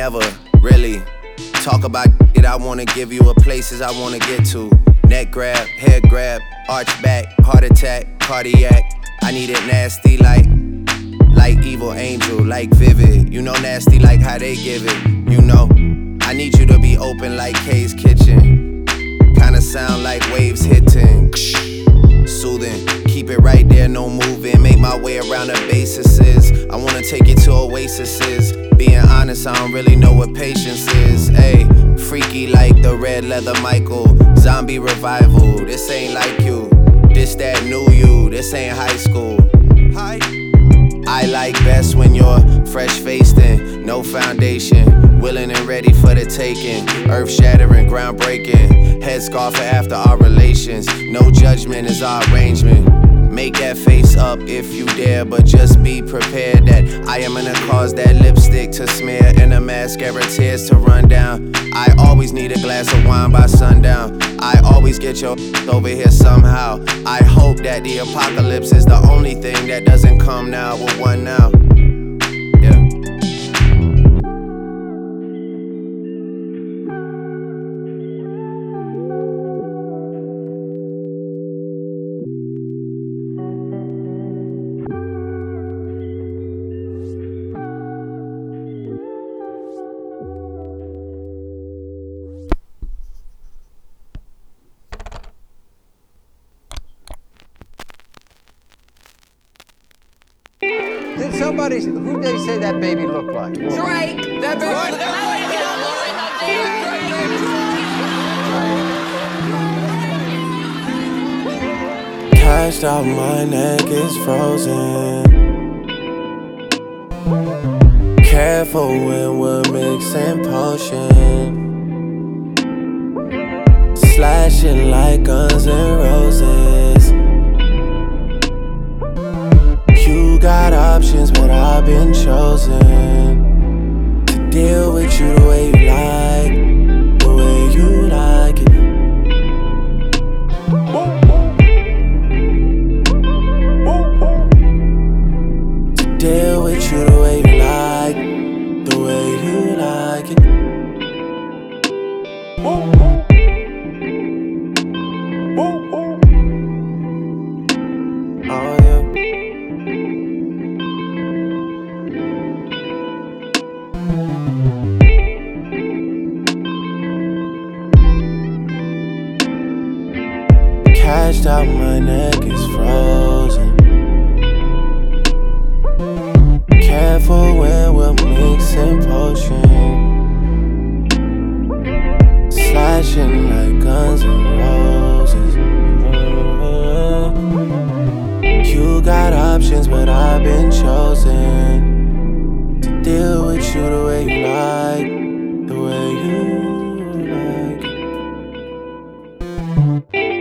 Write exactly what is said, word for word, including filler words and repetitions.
never really talk about it. I wanna give you a places I wanna get to. Neck grab, head grab, arch back, heart attack, cardiac. I need it nasty like, like Evil Angel, like Vivid. You know nasty like how they give it, you know. I need you to be open like Kay's Kitchen. Kinda sound like waves hitting. Soothing, keep it right there, no moving. Make my way around the bases. I wanna take you to oases. Being honest, I don't really know what patience is. Ayy, freaky like the red leather Michael. Zombie revival, this ain't like you. This that new you, this ain't high school. Hi. I like best when you're fresh-faced and no foundation. Willing and ready for the taking. Earth-shattering, groundbreaking. Headscarf after our relations. No judgment is our arrangement. Make that face up if you dare, but just be prepared that I am gonna cause that lipstick to smear and the mascara tears to run down. I always need a glass of wine by sundown. I always get your over here somehow. I hope that the apocalypse is the only thing that doesn't come now with one now. Yeah. Did somebody, who did they say that baby looked like? Drake. That baby looked like Cashed out, my neck is frozen. Careful when we're mixing potion. Slashing like Guns N' Roses. You got options, but I've been chosen to deal with you the way you like, the way you like it. To deal with you the way you like, the way you like it. Oh yeah. Cashed out, my neck is frozen. Careful when we're mixing potion. Slashing like Guns N' Roses. You got options, but I've been chosen to deal with you the way you like, the way you like it.